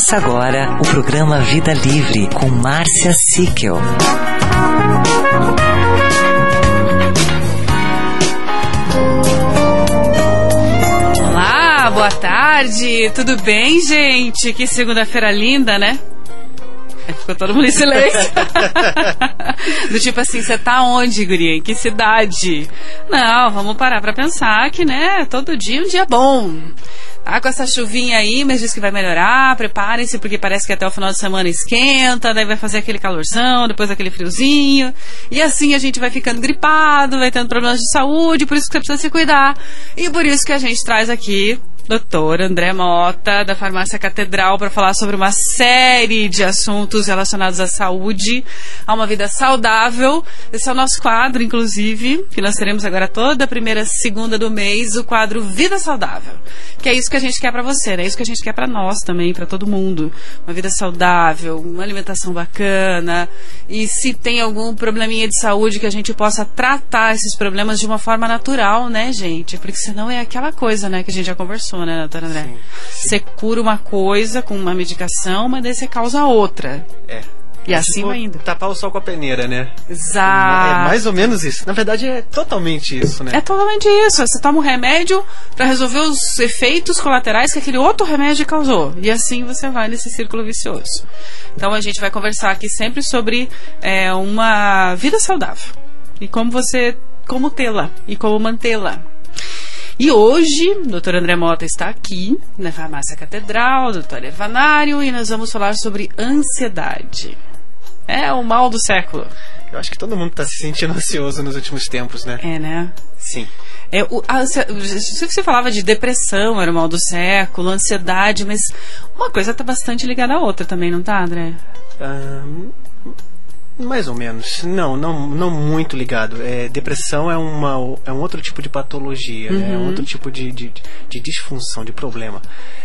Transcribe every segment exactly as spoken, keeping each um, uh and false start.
Começa agora o programa Vida Livre com Márcia Sickel. Olá, boa tarde, tudo bem, gente? Que segunda-feira linda, né? Ficou todo mundo em silêncio. Do tipo assim, você tá onde, guria? Em que cidade? Não, vamos parar pra pensar que, né, todo dia é um dia bom. Tá com essa chuvinha aí, mas diz que vai melhorar, preparem-se, porque parece que até o final de semana esquenta, daí vai fazer aquele calorzão, depois aquele friozinho, e assim a gente vai ficando gripado, vai tendo problemas de saúde, por isso que você precisa se cuidar. E por isso que a gente traz aqui doutor André Mota, da Farmácia Catedral, para falar sobre uma série de assuntos relacionados à saúde, a uma vida saudável. Esse é o nosso quadro, inclusive, que nós teremos agora toda a primeira segunda do mês, o quadro Vida Saudável. Que é isso que a gente quer para você, né? É isso que a gente quer para nós também, para todo mundo. Uma vida saudável, uma alimentação bacana. E se tem algum probleminha de saúde, que a gente possa tratar esses problemas de uma forma natural, né, gente? Porque senão é aquela coisa, né, que a gente já conversou, né, doutor André? Sim, sim. Você cura uma coisa com uma medicação, mas daí você causa outra. É. E é assim tipo, vai indo. Tapar o sol com a peneira, né? Exato. É mais ou menos isso. Na verdade, é totalmente isso, né? É totalmente isso. Você toma um remédio para resolver os efeitos colaterais que aquele outro remédio causou. E assim você vai nesse círculo vicioso. Então a gente vai conversar aqui sempre sobre é, uma vida saudável. E como você, como tê-la e como mantê-la. E hoje, o doutor André Mota está aqui, na Farmácia Catedral, doutor Ervanário, e nós vamos falar sobre ansiedade. É o mal do século. Eu acho que todo mundo está se sentindo ansioso nos últimos tempos, né? É, né? Sim. É, o, a, você falava de depressão, era o mal do século, ansiedade, mas uma coisa está bastante ligada à outra também, não tá, André? Um... Mais ou menos. Não, não, não muito ligado. É, depressão é, uma, é um outro tipo de patologia, uhum. né? É um outro tipo de, de, de disfunção, de problema.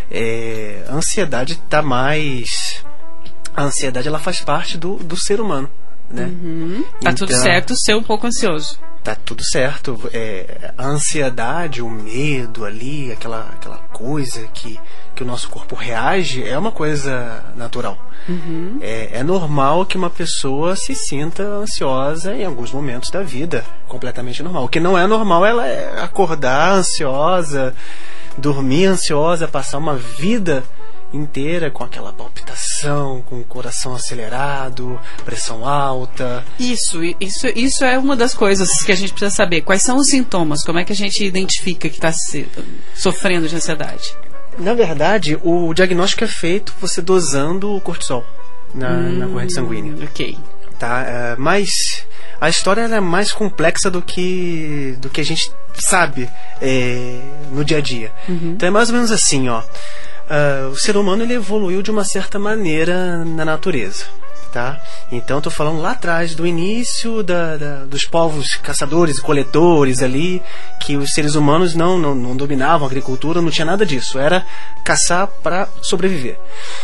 É, a ansiedade está mais... A ansiedade, ela faz parte do, do ser humano, né? Uhum. Tá então, tudo certo ser um pouco ansioso. Tá tudo certo. É, a ansiedade, o medo ali, aquela, aquela coisa que, que o nosso corpo reage, é uma coisa natural. Uhum. É, é normal que uma pessoa se sinta ansiosa em alguns momentos da vida. Completamente normal. O que não é normal ela é acordar ansiosa, dormir ansiosa, passar uma vida inteira com aquela palpitação, com o coração acelerado, pressão alta. Isso, isso, isso é uma das coisas que a gente precisa saber. Quais são os sintomas? Como é que a gente identifica que está sofrendo de ansiedade? Na verdade, o diagnóstico é feito você dosando o cortisol na, hum, na corrente sanguínea. Ok. Tá, uh, mas a história ela é mais complexa do que, do que a gente sabe é, no dia a dia. Uhum. Então é mais ou menos assim, ó. Uh, o ser humano ele evoluiu de uma certa maneira na natureza, tá? Então estou falando lá atrás do início da, da, dos povos caçadores e coletores ali, que os seres humanos não, não, não dominavam a agricultura, não tinha nada disso, era caçar para sobreviver.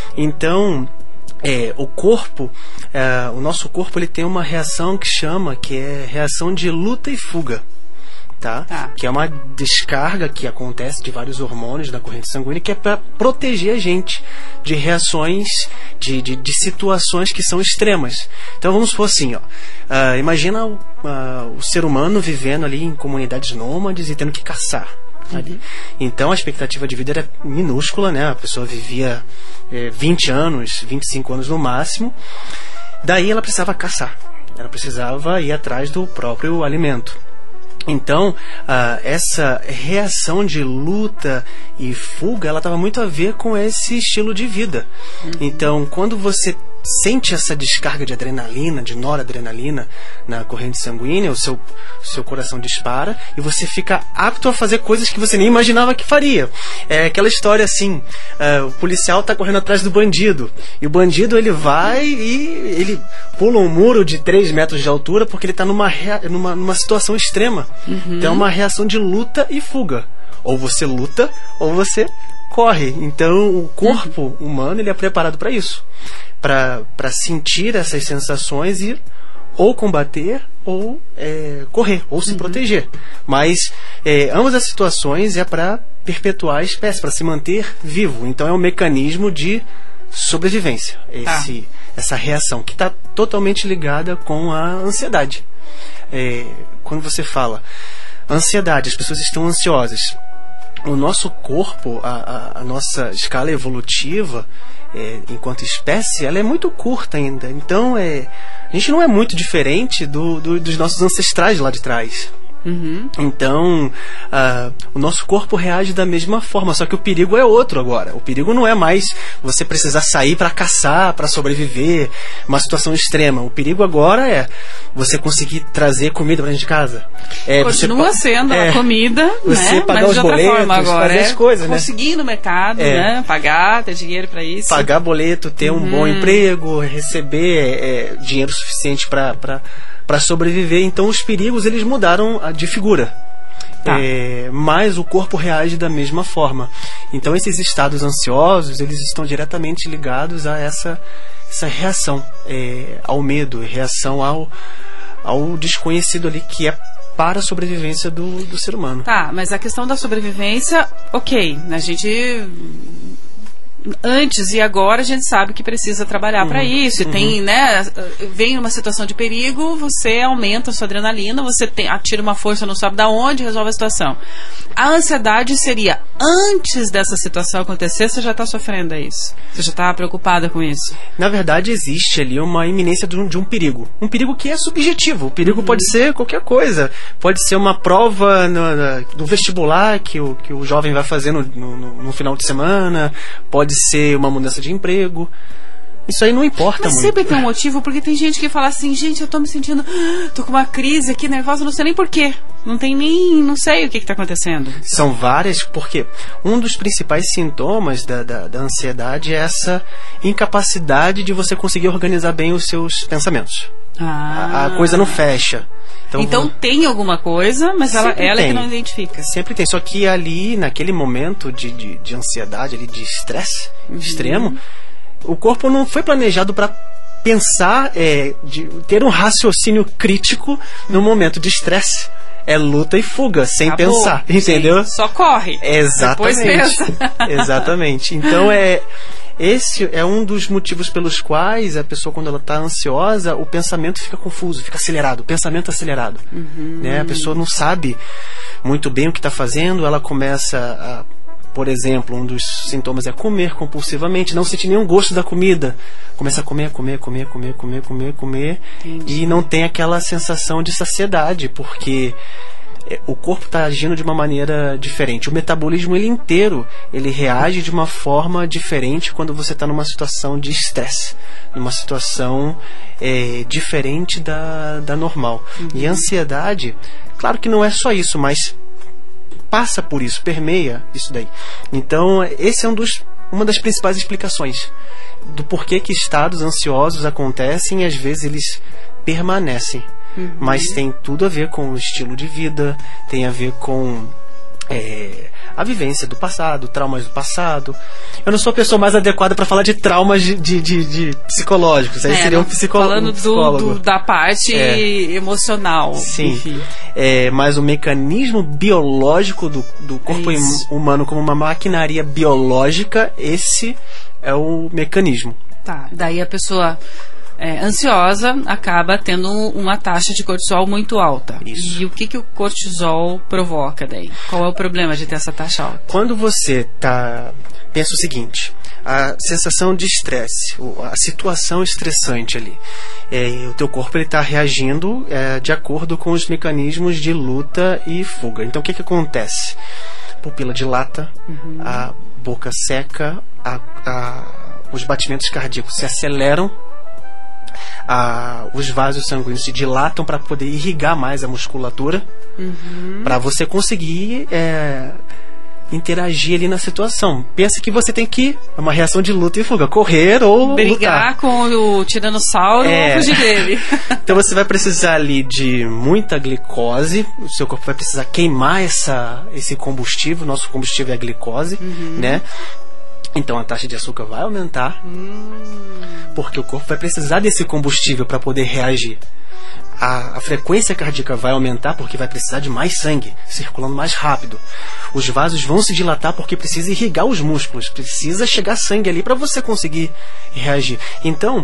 Então é, o corpo, é, o nosso corpo ele tem uma reação que chama, que é reação de luta e fuga. Tá? Tá. Que é uma descarga que acontece de vários hormônios da corrente sanguínea, que é para proteger a gente de reações, de, de, de situações que são extremas. Então vamos supor assim, ó, uh, imagina o, uh, o ser humano vivendo ali em comunidades nômades e tendo que caçar. Ali. Uhum. Então a expectativa de vida era minúscula, né? A pessoa vivia eh, vinte anos, vinte e cinco anos no máximo. Daí ela precisava caçar, ela precisava ir atrás do próprio alimento. Então, uh, essa reação de luta e fuga, ela estava muito a ver com esse estilo de vida. Uhum. Então, quando você sente essa descarga de adrenalina, de noradrenalina na corrente sanguínea, o seu, seu coração dispara e você fica apto a fazer coisas que você nem imaginava que faria. É aquela história assim, uh, o policial está correndo atrás do bandido e o bandido ele vai e ele pula um muro de três metros de altura porque ele está numa, numa, numa situação extrema. Uhum. Então é uma reação de luta e fuga. Ou você luta ou você corre. Então o corpo uhum. humano ele é preparado para isso, para sentir essas sensações e ou combater ou é, correr, ou se uhum. proteger. Mas é, ambas as situações é para perpetuar a espécie, para se manter vivo. Então é um mecanismo de sobrevivência, esse, ah. essa reação que está totalmente ligada com a ansiedade. É, quando você fala ansiedade, as pessoas estão ansiosas, o nosso corpo, a, a, a nossa escala evolutiva, é, enquanto espécie, ela é muito curta ainda. Então é, a gente não é muito diferente do, do, dos nossos ancestrais lá de trás. Uhum. Então uh, o nosso corpo reage da mesma forma, só que o perigo é outro agora. O perigo não é mais você precisar sair para caçar, para sobreviver, uma situação extrema. O perigo agora é você conseguir trazer comida para dentro de casa. É, Continua você, sendo é, a comida, você né? pagar Mas os de outra boletos, forma agora, fazer é as coisas, conseguir né? ir no mercado, é. né? Pagar, ter dinheiro para isso. Pagar boleto, ter um uhum. bom emprego, receber é, dinheiro suficiente para para sobreviver. Então os perigos eles mudaram de figura. Tá. É, mas o corpo reage da mesma forma. Então esses estados ansiosos eles estão diretamente ligados a essa, essa reação é, ao medo, reação ao, ao desconhecido ali, que é para a sobrevivência do, do ser humano. Tá, mas a questão da sobrevivência, ok, a gente antes e agora a gente sabe que precisa trabalhar uhum, para isso. E uhum. tem, né, vem uma situação de perigo, você aumenta a sua adrenalina, você tem, atira uma força, não sabe da onde, resolve a situação. A ansiedade seria antes dessa situação acontecer, você já está sofrendo, é isso? Você já está preocupada com isso? Na verdade, existe ali uma iminência de um, de um perigo. Um perigo que é subjetivo. O perigo uhum. pode ser qualquer coisa. Pode ser uma prova no, no, do vestibular que o, que o jovem vai fazer no, no, no final de semana. Pode ser uma mudança de emprego. Isso aí não importa Mas muito. sempre tem um motivo, porque tem gente que fala assim, gente, eu tô me sentindo, tô com uma crise aqui, nervosa, não sei nem porquê. Não tem nem, não sei o que que tá acontecendo. São várias, porque um dos principais sintomas da, da, da ansiedade é essa incapacidade de você conseguir organizar bem os seus pensamentos. Ah. A, a coisa não fecha. Então, então tem alguma coisa, mas ela, ela é que não identifica. Sempre tem, só que ali, naquele momento de, de, de ansiedade, ali, de estresse uhum. extremo, o corpo não foi planejado para pensar, é, de ter um raciocínio crítico no momento de estresse. É luta e fuga, sem Acabou, pensar, entendeu? Sim, só corre. Exatamente. Depois pensa. Exatamente. Então é... Esse é um dos motivos pelos quais a pessoa, quando ela está ansiosa, o pensamento fica confuso, fica acelerado, o pensamento acelerado. Uhum. Né? A pessoa não sabe muito bem o que está fazendo, ela começa a, por exemplo, um dos sintomas é comer compulsivamente, não sentir nenhum gosto da comida. Começa a comer, comer, comer, comer, comer, comer, comer, Entendi. E não tem aquela sensação de saciedade, porque o corpo está agindo de uma maneira diferente. O metabolismo ele inteiro ele reage de uma forma diferente quando você está numa situação de estresse, numa situação é, diferente da, da normal. Uhum. E a ansiedade, claro que não é só isso, mas passa por isso, permeia isso daí. Então, esse é um dos, uma das principais explicações do porquê que estados ansiosos acontecem e às vezes eles permanecem. Uhum. Mas tem tudo a ver com o estilo de vida, tem a ver com é, a vivência do passado, traumas do passado. Eu não sou a pessoa mais adequada para falar de traumas de, de, de, de psicológicos. Aí é, seria um, psicó falando um psicólogo. Do, do, da parte é. emocional. Sim, é, mas o mecanismo biológico do, do corpo é humano como uma maquinaria biológica, esse é o mecanismo. Tá, daí a pessoa... É, ansiosa acaba tendo uma taxa de cortisol muito alta. Isso. E o que, que o cortisol provoca daí? Qual é o problema de ter essa taxa alta? Quando você tá, pensa o seguinte, a sensação de estresse, a situação estressante ali, é, o teu corpo está reagindo é, de acordo com os mecanismos de luta e fuga. Então o que, que acontece? Pupila dilata, uhum. a boca seca, a, a, os batimentos cardíacos se aceleram, Ah, os vasos sanguíneos se dilatam para poder irrigar mais a musculatura, uhum. para você conseguir é, interagir ali na situação. Pensa que você tem que, é uma reação de luta e fuga, correr ou brigar lutar. Com o tiranossauro é. ou fugir dele. Então você vai precisar ali de muita glicose, o seu corpo vai precisar queimar essa, esse combustível, nosso combustível é a glicose, uhum. né? Então a taxa de açúcar vai aumentar, hum. porque o corpo vai precisar desse combustível para poder reagir. a, a frequência cardíaca vai aumentar porque vai precisar de mais sangue circulando mais rápido. Os vasos vão se dilatar porque precisa irrigar os músculos, precisa chegar sangue ali para você conseguir reagir. Então,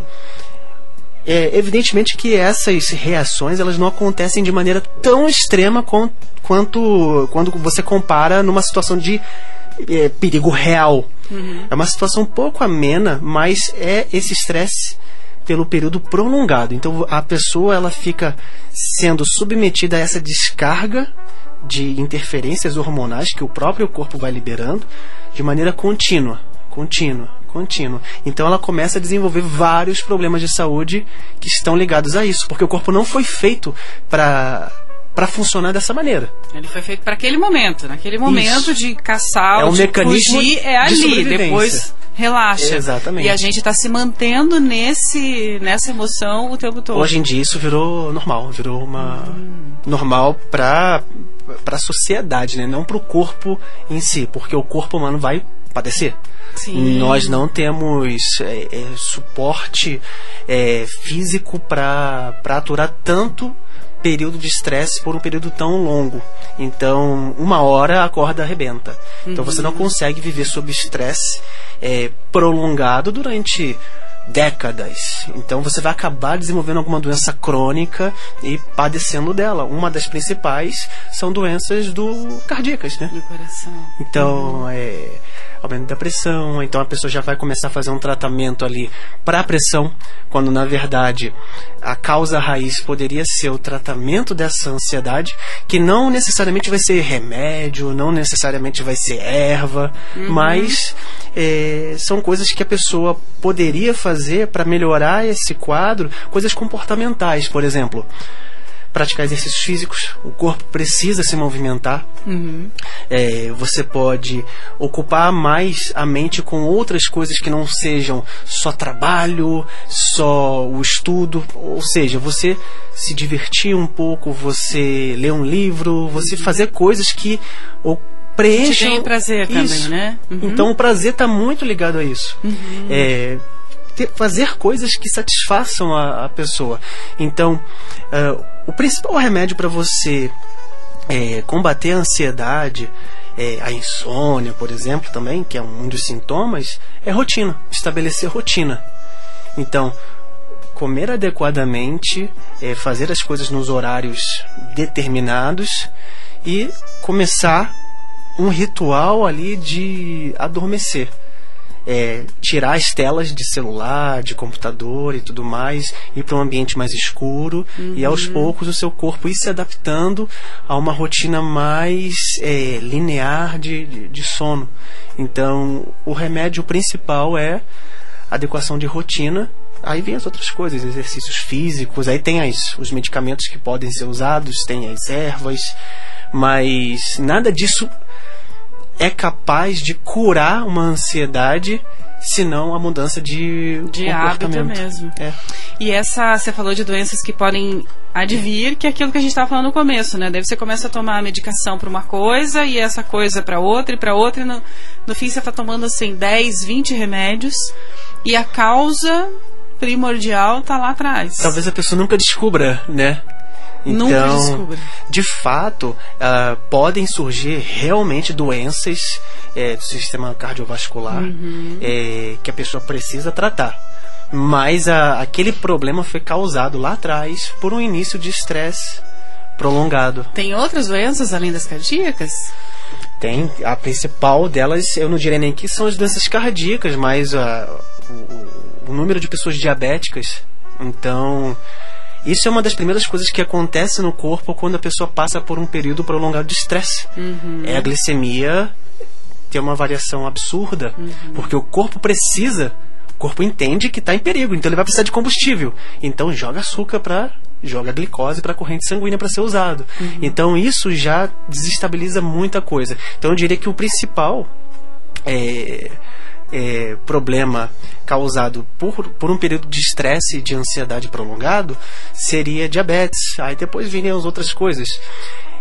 é evidentemente que essas reações elas não acontecem de maneira tão extrema com, quanto quando você compara numa situação de é, perigo real. Uhum. É uma situação um pouco amena, mas é esse estresse pelo período prolongado. Então a pessoa ela fica sendo submetida a essa descarga de interferências hormonais que o próprio corpo vai liberando de maneira contínua, contínua, contínua. Então ela começa a desenvolver vários problemas de saúde que estão ligados a isso, porque o corpo não foi feito para para funcionar dessa maneira. Ele foi feito para aquele momento, naquele momento isso. de caçar, é um de mecanismo fugir, é ali, de depois relaxa. Exatamente. E a gente está se mantendo nesse, nessa emoção o tempo todo. Hoje em dia isso virou normal, virou uma hum. normal para para a sociedade, né? Não para o corpo em si, porque o corpo humano vai padecer. Sim. Nós não temos é, é, suporte é, físico para para aturar tanto período de estresse por um período tão longo. Então, uma hora a corda arrebenta. Uhum. Então, você não consegue viver sob estresse é, prolongado durante décadas. Então, você vai acabar desenvolvendo alguma doença crônica e padecendo dela. Uma das principais são doenças do cardíacas, né? Do coração. Então, uhum. é... aumento da pressão, então a pessoa já vai começar a fazer um tratamento ali para a pressão, quando na verdade a causa raiz poderia ser o tratamento dessa ansiedade, que não necessariamente vai ser remédio, não necessariamente vai ser erva, uhum. mas é, são coisas que a pessoa poderia fazer para melhorar esse quadro, coisas comportamentais, por exemplo. Praticar exercícios físicos, o corpo precisa se movimentar. Uhum. É, você pode ocupar mais a mente com outras coisas que não sejam só trabalho, só o estudo, ou seja, você se divertir um pouco, você ler um livro, você fazer coisas que ou preencham... Te tem prazer isso. também, né? Uhum. Então o prazer está muito ligado a isso. Uhum. É, ter, fazer coisas que satisfaçam a, a pessoa. Então, uh, o principal remédio para você é, combater a ansiedade, é, a insônia, por exemplo, também, que é um dos sintomas, é rotina, estabelecer rotina. Então, comer adequadamente, é, fazer as coisas nos horários determinados e começar um ritual ali de adormecer. É, tirar as telas de celular, de computador e tudo mais, ir para um ambiente mais escuro uhum. e aos poucos o seu corpo ir se adaptando a uma rotina mais é, linear de, de, de sono. Então o remédio principal é adequação de rotina. Aí vem as outras coisas, exercícios físicos, aí tem as, os medicamentos que podem ser usados, tem as ervas, mas nada disso é capaz de curar uma ansiedade, senão a mudança de, de hábito mesmo. É. E essa, você falou de doenças que podem advir, que é aquilo que a gente estava falando no começo, né? Daí você começa a tomar a medicação para uma coisa e essa coisa para outra e para outra, e no, no fim você está tomando assim dez, vinte remédios e a causa primordial está lá atrás. Talvez a pessoa nunca descubra, né? Então, de fato, uh, podem surgir realmente doenças é, do sistema cardiovascular uhum. é, que a pessoa precisa tratar. Mas a, aquele problema foi causado lá atrás por um início de estresse prolongado. Tem outras doenças além das cardíacas? Tem. A principal delas, eu não diria nem que são as doenças cardíacas, mas uh, o, o número de pessoas diabéticas. Então... isso é uma das primeiras coisas que acontece no corpo quando a pessoa passa por um período prolongado de estresse. Uhum. É a glicemia ter uma variação absurda, uhum. porque o corpo precisa, o corpo entende que está em perigo, então ele vai precisar de combustível. Então joga açúcar para, joga glicose para a corrente sanguínea para ser usado. Uhum. Então isso já desestabiliza muita coisa. Então eu diria que o principal é... É, problema causado por, por um período de estresse e de ansiedade prolongado seria diabetes. Aí depois viriam as outras coisas.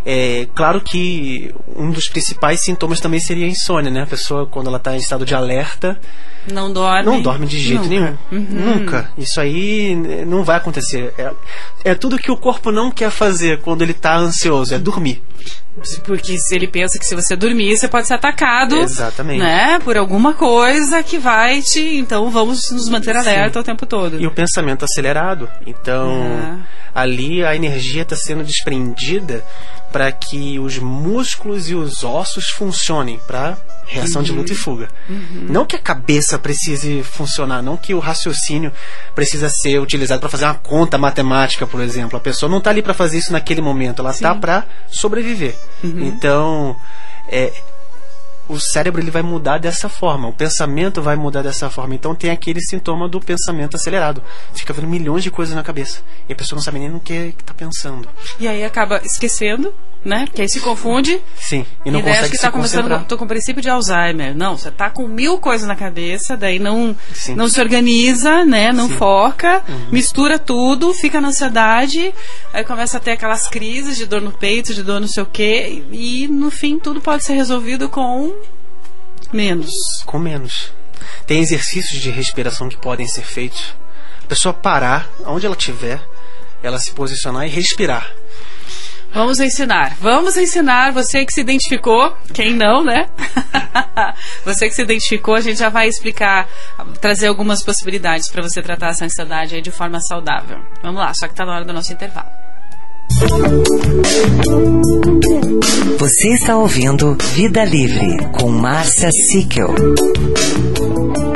É claro que um dos principais sintomas também seria a insônia, né? A pessoa, quando ela está em estado de alerta, não dorme. Não dorme de jeito Nunca. nenhum. Uhum. Nunca. Isso aí não vai acontecer. É, é tudo que o corpo não quer fazer quando ele está ansioso, é dormir. Porque se ele pensa que se você dormir, você pode ser atacado. Exatamente. Né, por alguma coisa que vai te... Então vamos nos manter alerta o tempo todo. E o pensamento acelerado. Então, uhum. ali a energia está sendo desprendida para que os músculos e os ossos funcionem para reação uhum. de luta e fuga. Uhum. Não que a cabeça precise funcionar, não que o raciocínio precisa ser utilizado para fazer uma conta matemática, por exemplo. A pessoa não está ali para fazer isso naquele momento, ela está para sobreviver. Uhum. Então, é, o cérebro ele vai mudar dessa forma, o pensamento vai mudar dessa forma. Então tem aquele sintoma do pensamento acelerado. Fica vendo milhões de coisas na cabeça e a pessoa não sabe nem no que está pensando. E aí acaba esquecendo, né? Porque aí se confunde. Sim, e não e consegue que se tá começando concentrar. Tô com o princípio de Alzheimer. Não, você tá com mil coisas na cabeça, daí não, não se organiza, né? Não Sim. foca, uhum. mistura tudo, fica na ansiedade, aí começa a ter aquelas crises de dor no peito, de dor não sei o quê, e no fim tudo pode ser resolvido com menos. Com menos. Tem exercícios de respiração que podem ser feitos. A pessoa parar, onde ela estiver, ela se posicionar e respirar. Vamos ensinar, vamos ensinar, você que se identificou, quem não, né? Você que se identificou, a gente já vai explicar, trazer algumas possibilidades para você tratar essa ansiedade aí de forma saudável. Vamos lá, só que tá na hora do nosso intervalo. Você está ouvindo Vida Livre com Márcia Sickel.